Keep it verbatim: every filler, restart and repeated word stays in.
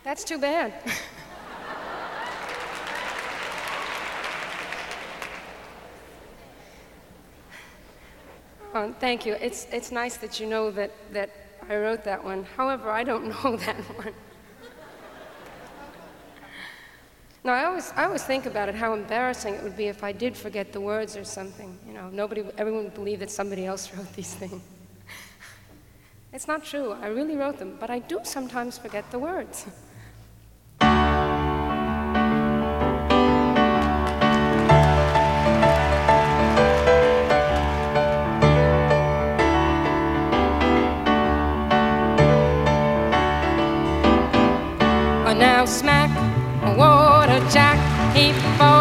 That's too bad. Oh, thank you. It's, it's nice that you know that, that I wrote that one. However, I don't know that one. No, I always, I always think about it, how embarrassing it would be if I did forget the words or something. You know, nobody, everyone would believe that somebody else wrote these things. It's not true. I really wrote them, but I do sometimes forget the words. Now smack, water jack, he falls.